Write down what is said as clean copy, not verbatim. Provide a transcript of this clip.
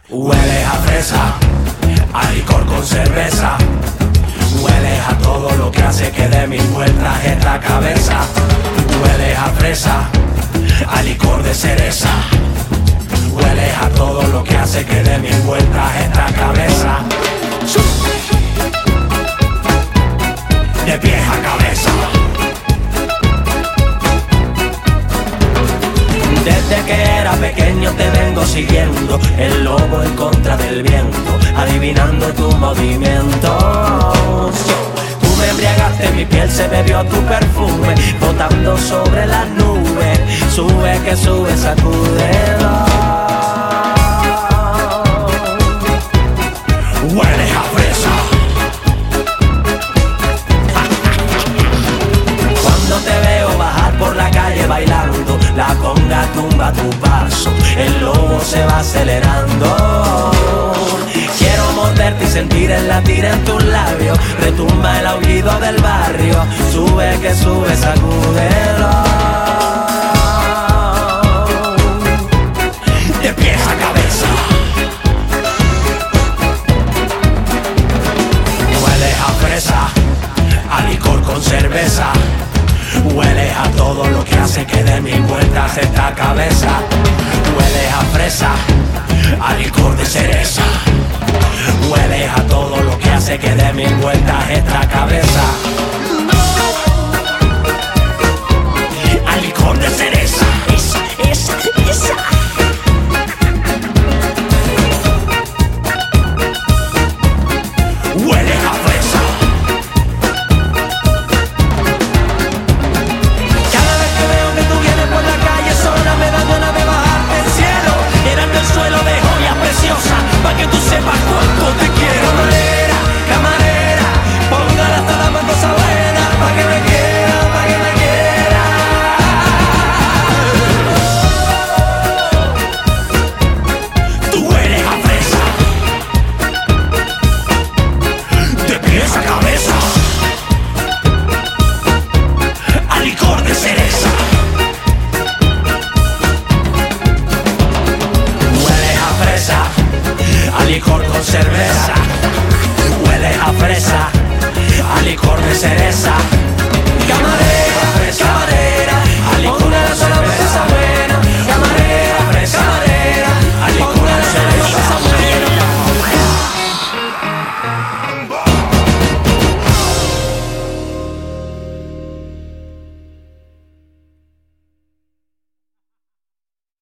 Hueles a fresa, a licor con cerveza. Hueles a todo lo que hace que dé mil vueltas esta cabeza. Hueles a fresa, a licor de cereza. Hueles a todo lo que hace que dé mil vueltas esta cabeza. De pies a cabeza. Desde que era pequeño te vengo siguiendo, el lobo en contra del viento, adivinando tus movimientos. Tú me embriagaste, mi piel se bebió tu perfume, flotando sobre las nubes. Sube que sube, sacúdelo. Hueles a fresa. Cuando te veo bajar por la calle bailando, la conga tumba tu paso, el lobo se va acelerando. Quiero morderte y sentir el latir en tus labios, retumba el aullido del barrio. Sube que sube, sacúdelo. De pies a cabeza. Hueles a fresa, a licor con cerveza. Hueles a todo lo que hace que dé mil vueltas esta cabeza. Hueles a fresa, a licor de cereza. Hueles a todo lo que hace que dé mil vueltas esta cabeza.